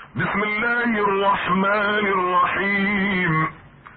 بسم الله الرحمن الرحيم.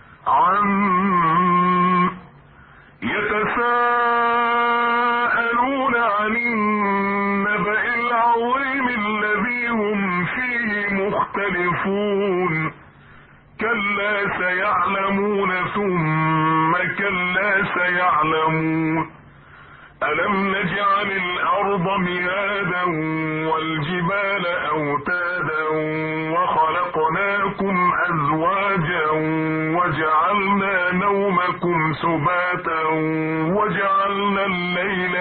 يتساءلون عن النبأ العظيم الذي هم فيه مختلفون. كلا سيعلمون ثم كلا سيعلمون. ألم نجعل الأرض مهادا والجبال أوتادا وخلقناكم أزواجا وجعلنا نومكم سباتا وجعلنا الليل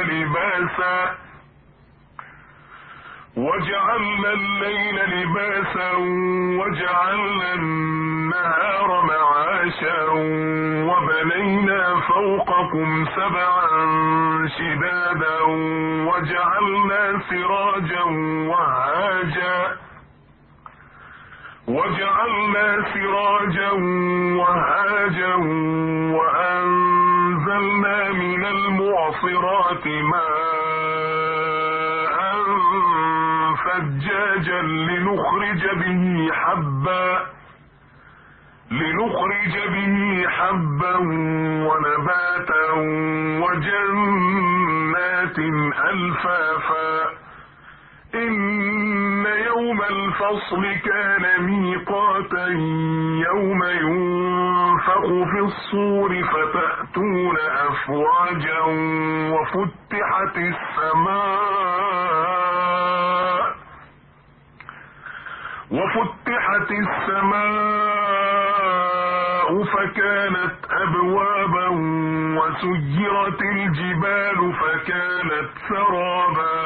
لباسا وجعلنا النهار معاشا وبنينا فوقكم سبعا شدادا وجعلنا سراجا وهاجا وأنزلنا من المعصرات ماء ثجاجا لنخرج به حبا ونباتا وجنات ألفافا. إن يوم الفصل كان ميقاتا يوم ينفخ في الصور فتأتون أفواجا وفتحت السماء فكانت أبوابا وسيرت الجبال فكانت سرابا.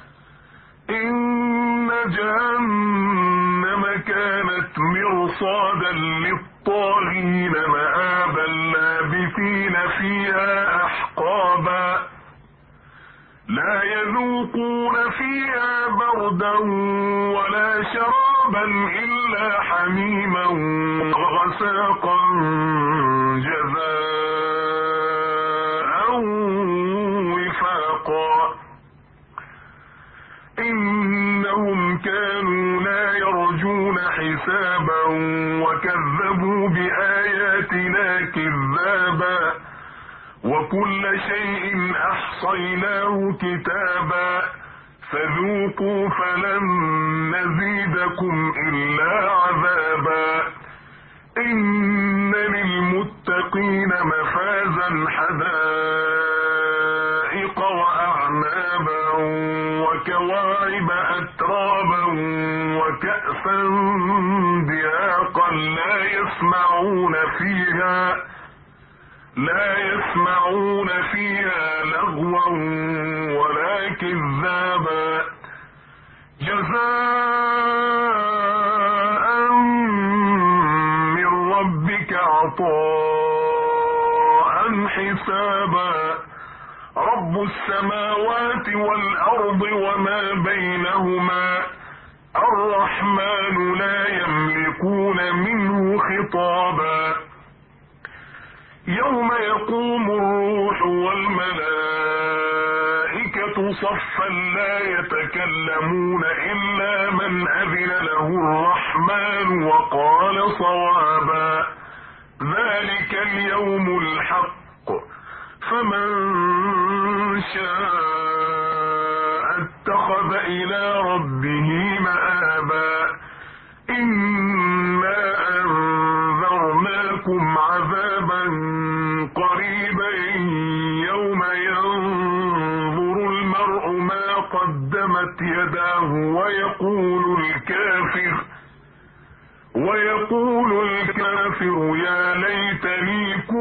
إن جهنم كانت مرصادا للطاغين مآبا لابثين فيها أحقابا. لا يذوقون فيها بردا ولا شرابا إلا حميما وغساقا جزاء وفاقا. إنهم كانوا لا يرجون حسابا وكذبوا بآياتنا كذابا. وكل شيء أحصيناه كتابا. فذوقوا فلن نزيدكم إلا عذابا. إن للمتقين مفازا حدائق وأعنابا وكواعب أترابا وكأسا دهاقا لا يسمعون فيها لغوا ولا كذابا. جزاء من ربك عطاء حسابا. رب السماوات والأرض وما بينهما الرحمن لا يملكون منه خطابا. يوم يقوم الروح والملائكة صفا لا يتكلمون إلا من أذن له الرحمن وقال صوابا. ذلك اليوم الحق فمن شاء اتخذ إلى ربه مآبا. إنا أنذرناكم عذابا قريبا يوم ينظر المرء ما قدمت يداه ويقول الكافر يا ليتني